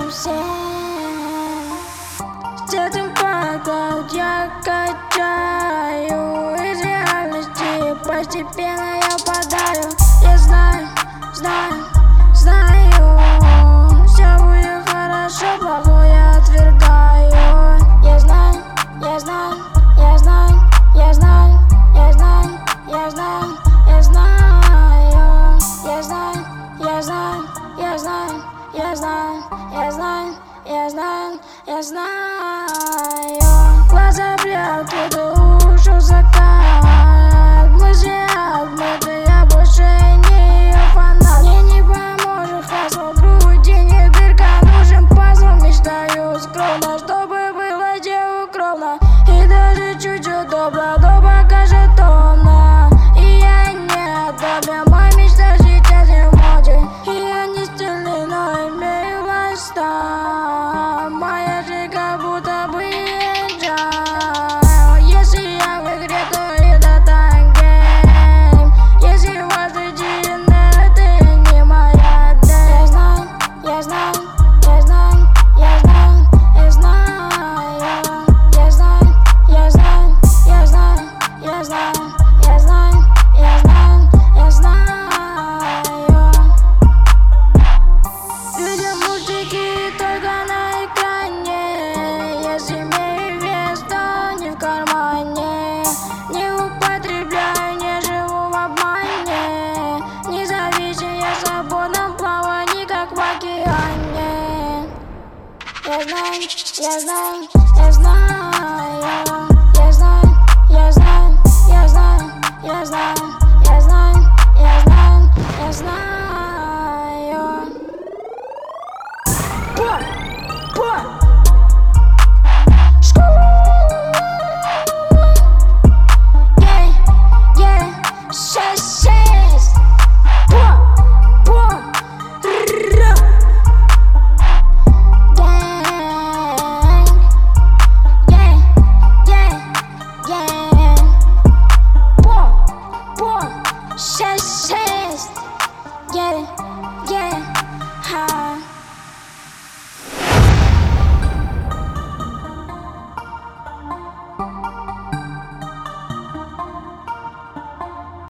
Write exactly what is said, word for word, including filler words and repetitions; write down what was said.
все. С этим падал я качаю, из реальности постепенно я падаю. Я знаю, знаю, знаю, все будет хорошо, плохое отвергаю. Я знаю, я знаю, я знаю, я знаю, я знаю, я знаю, я знаю, я знаю, я знаю, я знаю, я знаю, я знаю, я знаю, я знаю. Глаза прячут, уши закат, мысли отмыты, я больше не ее фанат. Мне не поможет хасл, груди не дырка, нужен пазл. Мечтаю скромно, чтобы было где укромно, и даже чуть-чуть добро, но пока же томно. И я не отдам, моя мечта сейчас не может. И я не стильный, но имею лайфстайл. Моя жизнь как будто бы agile. Если я в игре, то это тайм-гейм. Если вас идея, это не моя цель. Я знаю, я знаю, я знаю, я знаю, я знаю, я знаю, я знаю, я знаю, я знаю, я знаю, я знаю, я знаю. Видим мультики только на экране. Если имею вес, то не в кармане. Не употребляю, не живу в обмане. Независим я в свободном плавании, как в океане. Я знаю, я знаю.